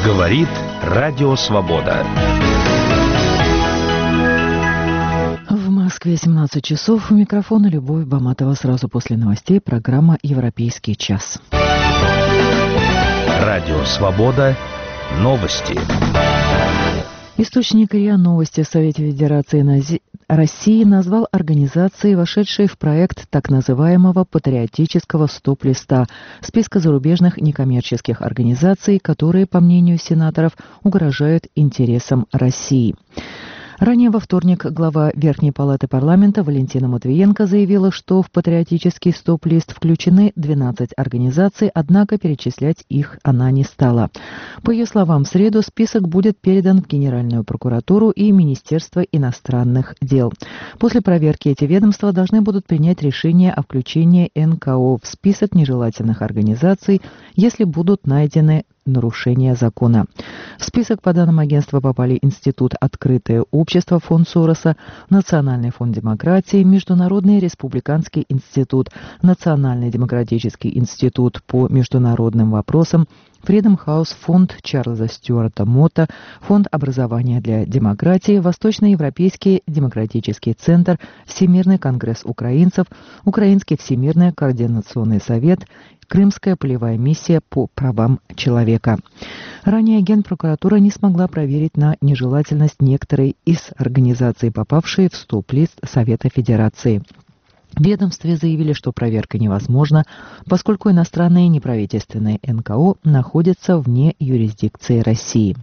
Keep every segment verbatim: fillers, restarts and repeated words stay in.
Говорит Радио Свобода. В Москве семнадцать часов. У микрофона Любовь Баматова. Сразу после новостей программа «Европейский час». Радио Свобода. Новости. Источник РИА Новости в Совете Федерации России назвал организации, вошедшие в проект так называемого патриотического стоп-листа, списка зарубежных некоммерческих организаций, которые, по мнению сенаторов, угрожают интересам России. Ранее во вторник глава Верхней палаты парламента Валентина Матвиенко заявила, что в патриотический стоп-лист включены двенадцать организаций, однако перечислять их она не стала. По ее словам, в среду список будет передан в Генеральную прокуратуру и Министерство иностранных дел. После проверки эти ведомства должны будут принять решение о включении эн ка о в список нежелательных организаций, если будут найдены нарушения закона. В список, по данным агентства, попали Институт «Открытое общество», фонд Сороса, Национальный фонд демократии, Международный республиканский институт, Национальный демократический институт по международным вопросам, Freedom House, фонд Чарльза Стюарта Мотта, Фонд образования для демократии, Восточноевропейский демократический центр, Всемирный конгресс украинцев, Украинский всемирный координационный совет, Крымская полевая миссия по правам человека. Ранее Генпрокуратура не смогла проверить на нежелательность некоторой из организаций, попавшие в стоп-лист Совета Федерации. В ведомстве заявили, что проверка невозможна, поскольку иностранные неправительственные эн ка о находятся вне юрисдикции России.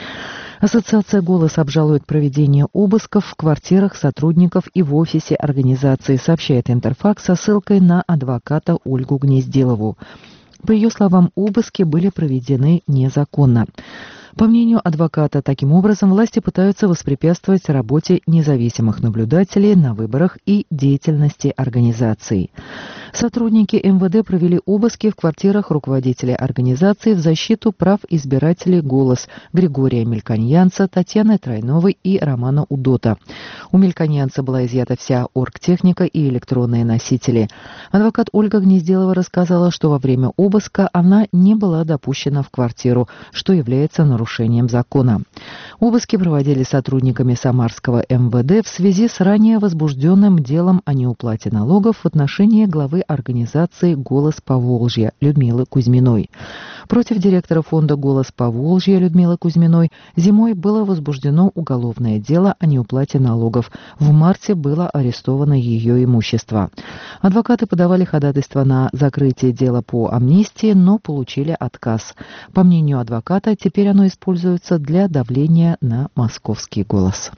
Ассоциация «Голос» обжалует проведение обысков в квартирах сотрудников и в офисе организации, сообщает Интерфакс со ссылкой на адвоката Ольгу Гнездилову. По ее словам, обыски были проведены незаконно. По мнению адвоката, таким образом власти пытаются воспрепятствовать работе независимых наблюдателей на выборах и деятельности организации. Сотрудники эм вэ дэ провели обыски в квартирах руководителей организации в защиту прав избирателей «Голос» Григория Мельконьянца, Татьяны Тройновой и Романа Удота. У Мельконьянца была изъята вся оргтехника и электронные носители. Адвокат Ольга Гнездилова рассказала, что во время обыска она не была допущена в квартиру, что является нарушением закона. Обыски проводили сотрудниками Самарского эм вэ дэ в связи с ранее возбужденным делом о неуплате налогов в отношении главы организации «Голос Поволжья» Людмилы Кузьминой. Против директора фонда «Голос Поволжья» Людмилы Кузьминой зимой было возбуждено уголовное дело о неуплате налогов. В марте было арестовано ее имущество. Адвокаты подавали ходатайство на закрытие дела по амнистии, но получили отказ. По мнению адвоката, теперь оно используется для давления на московский «Голос».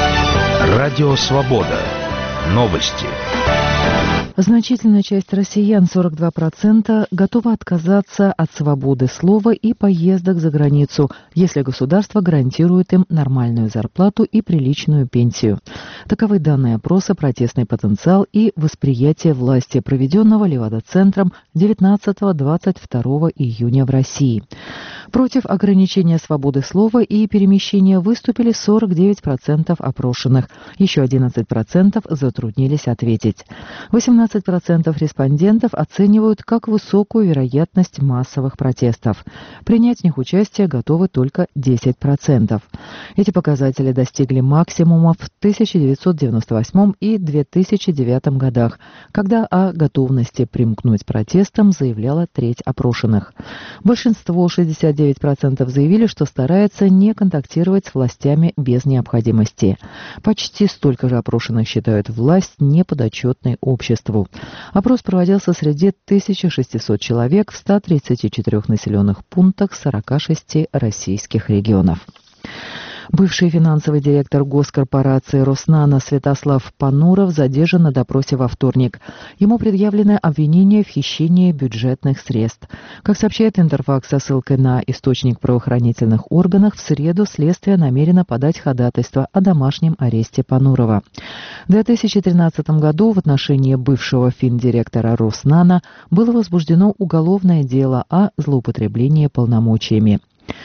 Радио Свобода. Новости. Значительная часть россиян, сорок два процента, готова отказаться от свободы слова и поездок за границу, если государство гарантирует им нормальную зарплату и приличную пенсию. Таковы данные опроса «Протестный потенциал» и восприятие власти, проведенного Левада-центром девятнадцатого-двадцать второго июня в России. Против ограничения свободы слова и перемещения выступили сорок девять процентов опрошенных. Еще одиннадцать процентов затруднились ответить. восемнадцать процентов респондентов оценивают как высокую вероятность массовых протестов. Принять в них участие готовы только десять процентов. Эти показатели достигли максимума в тысяча девятьсот девяносто восьмом и две тысячи девятом годах, когда о готовности примкнуть протестам заявляла треть опрошенных. Большинство, шестьдесят девять процентов, заявили, что стараются не контактировать с властями без необходимости. Почти столько же опрошенных считают власть неподотчетной обществу. Опрос проводился среди тысячи шестисот человек в ста тридцати четырёх населенных пунктах сорока шести российских регионов. Бывший финансовый директор госкорпорации «Роснано» Святослав Пануров задержан на допросе во вторник. Ему предъявлено обвинение в хищении бюджетных средств. Как сообщает Интерфакс со ссылкой на источник в правоохранительных органах, в среду следствие намерено подать ходатайство о домашнем аресте Панурова. В две тысячи тринадцатом году в отношении бывшего финдиректора «Роснано» было возбуждено уголовное дело о злоупотреблении полномочиями.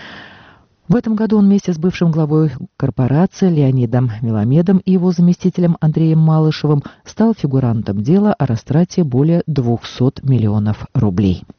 В этом году он вместе с бывшим главой корпорации Леонидом Меламедом и его заместителем Андреем Малышевым стал фигурантом дела о растрате более двухсот миллионов рублей.